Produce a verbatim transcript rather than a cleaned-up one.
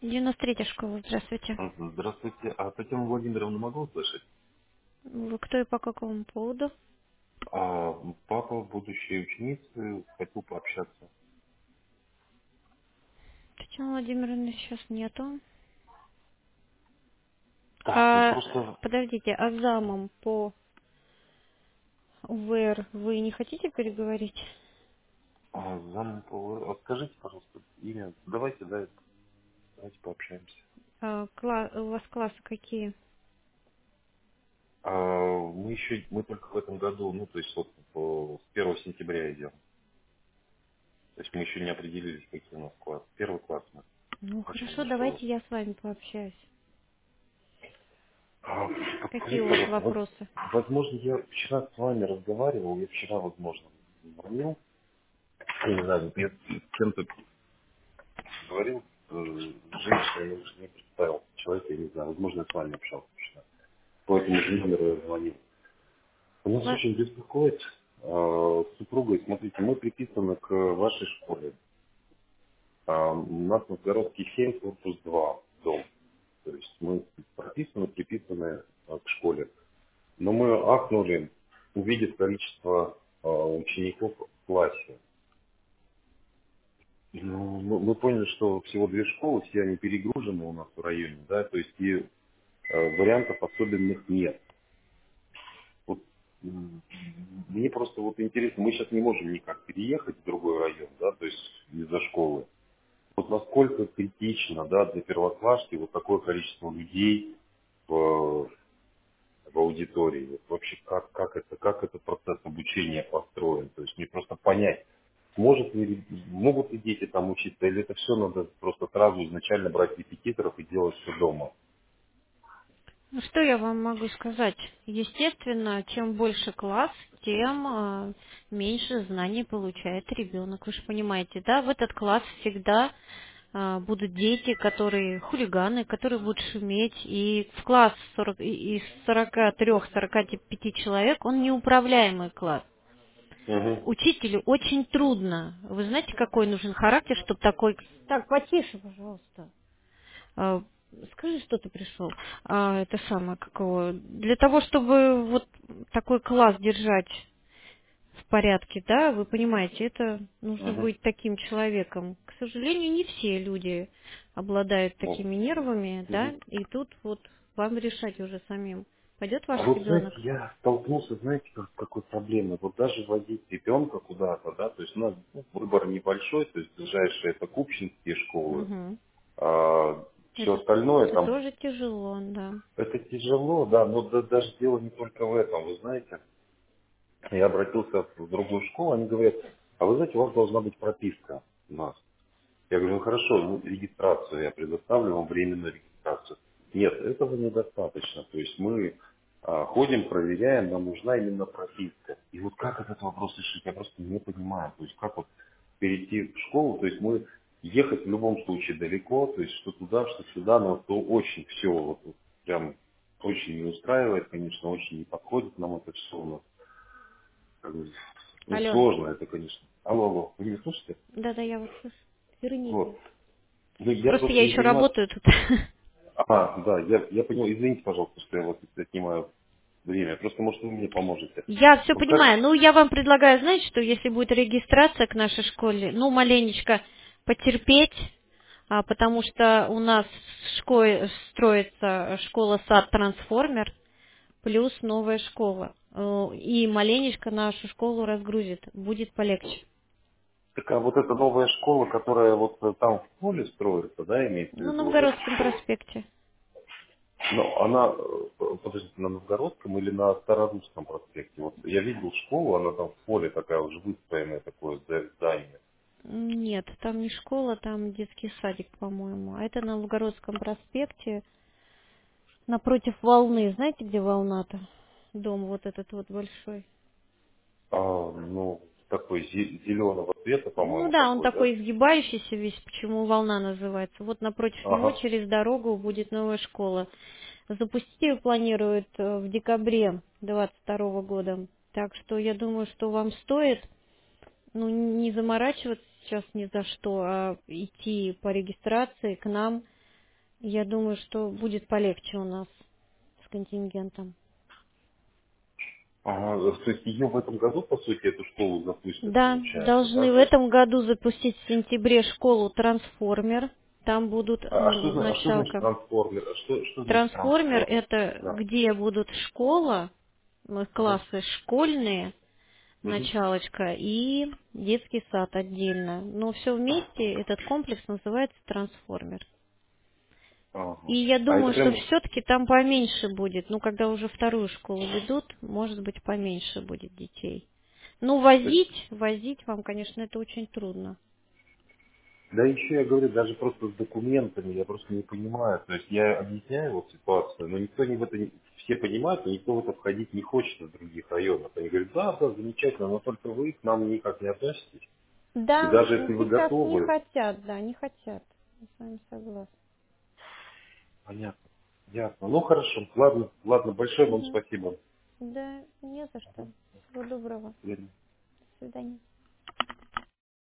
девяносто третья школа, здравствуйте. А, Здравствуйте. А Татьяну Владимировну могу услышать? Вы кто и по какому поводу? А, папа будущей ученицы хотел пообщаться. Татьяны Владимировны сейчас нету. Так, ну А, просто подождите, а замом по УВР вы не хотите переговорить? а, зам, а скажите, пожалуйста, имя. Давайте, да, давайте пообщаемся. А, кла- у вас классы какие? А, мы еще, мы только в этом году, ну, то есть вот по- с первого сентября идем. То есть мы еще не определились, какие у нас класс. Первый класс мы Ну, хорошо, начальной школы. давайте я с вами пообщаюсь. А, Какие подскажите, у вас пожалуйста, вот, вопросы? возможно, я вчера с вами разговаривал, я вчера, возможно, звонил, я не знаю, я с кем-то говорил, э, женщина, я уже не представил человека, я не знаю, возможно, я с вами общался вчера. По этому же номеру я звонил. Нас Ва- очень беспокоит э, с супругой, смотрите, мы приписаны к вашей школе. А, у нас Новгородский семь, корпус два, дом. То есть мы прописаны, приписаны э, к школе. Но мы ахнули, увидев количество э, учеников в классе. Ну, мы мы поняли, что всего две школы, все они перегружены у нас в районе, да, то есть и э, вариантов особенных нет. Вот, м, мне просто вот интересно, мы сейчас не можем никак переехать в другой район, да, то есть из-за школы. Вот насколько критично, да, для первоклашки вот такое количество людей в, в аудитории. Вот вообще как, как это, как этот процесс обучения построен. То есть мне просто понять, сможет ли, могут ли дети там учиться, или это все надо просто сразу изначально брать репетиторов и делать все дома. Ну, что я вам могу сказать? Естественно, чем больше класс, тем а, меньше знаний получает ребенок. Вы же понимаете, да? В этот класс всегда а, будут дети, которые хулиганы, которые будут шуметь. И в класс сорок и- из сорока трёх сорока пяти человек он неуправляемый класс. Мгм. Учителю очень трудно. Вы знаете, какой нужен характер, чтобы такой... Так, потише, пожалуйста. А, Скажи, что ты пришел. А, это самое, какого. Для того, чтобы вот такой класс держать в порядке, да, вы понимаете, это нужно Мгм. быть таким человеком. К сожалению, не все люди обладают Ну, такими нервами, да, мгм. и тут вот вам решать уже самим. Пойдет А ваш вот знаете, ребенок? я столкнулся, знаете, как, с какой проблемой. Вот даже возить ребенка куда-то, да, то есть у нас ну, выбор небольшой, то есть ближайшие это купчинские школы, Угу. а все Это, остальное это там, тоже тяжело, да. это тяжело, да, но да- даже дело не только в этом, вы знаете. Я обратился в другую школу, они говорят, а вы знаете, у вас должна быть прописка у нас. Я говорю, ну хорошо, ну, регистрацию я предоставлю вам временную регистрацию. Нет, этого недостаточно. То есть мы а, ходим, проверяем, нам нужна именно прописка. И вот как этот вопрос решить, я просто не понимаю. То есть как вот перейти в школу, то есть мы ехать в любом случае далеко, то есть что туда, что сюда, но то очень все вот, вот прям очень не устраивает, конечно, очень не подходит нам это все у нас. Как бы, ну, Алло. сложно это, конечно. Алло, алло, вы меня слышите? Да-да, я вас слышу. Верните. Вот. Ну, я Просто просто я не еще понимаю. работаю тут. А, да, я, я понял. Извините, пожалуйста, что я вас отнимаю время. Просто, может, вы мне поможете. Я все Вот как... понимаю. Ну, я вам предлагаю, знаете, что если будет регистрация к нашей школе, ну, маленечко потерпеть, а, потому что у нас в школе строится школа-сад «Трансформер», плюс новая школа. Э, И маленечко нашу школу разгрузит. Будет полегче. Так, а вот эта новая школа, которая вот э, там в поле строится, да, имеется в Ну, на виду, вот эта Новгородском школа? проспекте. Ну, она, э, подождите, на Новгородском или на Старорусском проспекте? Вот я видел школу, она там в поле такая уже выстроенная, такое зда- здание. Нет, там не школа, там детский садик, по-моему. А это на Новгородском проспекте. Напротив волны. Знаете, где волна-то? Дом вот этот вот большой. А, ну, такой зе- зеленого цвета, Ну по-моему, да, он такой, да? такой изгибающийся весь, почему волна называется. Вот напротив него Ага. через дорогу будет новая школа. Запустить ее планируют э, в декабре двадцать второго года. Так что я думаю, что вам стоит, ну, не заморачиваться сейчас ни за что, а идти по регистрации к нам. Я думаю, что будет полегче у нас с контингентом. Ага, то есть ее в этом году, по сути, эту школу запустят, Да, получается, да? должны в То есть, этом году запустить в сентябре школу «Трансформер». Там будут а, э, а что, зна- а что значит началка. трансформер? А что, что значит «Трансформер» — трансформер? это Да. где будут школа, э, Ага. классы школьные, Мгм. началочка, и детский сад отдельно. Но все вместе этот комплекс называется «Трансформер». И Ага. я А это думаю, что прям... все-таки там поменьше будет. Ну, когда уже вторую школу ведут, может быть, поменьше будет детей. Ну, то есть, возить, возить вам, конечно, это очень трудно. да еще я говорю, даже просто с документами, я просто не понимаю. То есть я объясняю вот ситуацию, но никто не в это, не- все понимают, но никто в это входить не хочет из других районов. Они говорят, да, да, замечательно, но только вы к нам никак не относитесь. И Да, даже если вы сейчас не готовы, хотят, да, не хотят. Я с вами согласна. понятно, ясно. Ну хорошо, ладно, ладно, большое вам Мгм. спасибо. Да, не за что. Всего доброго. Верно. До свидания.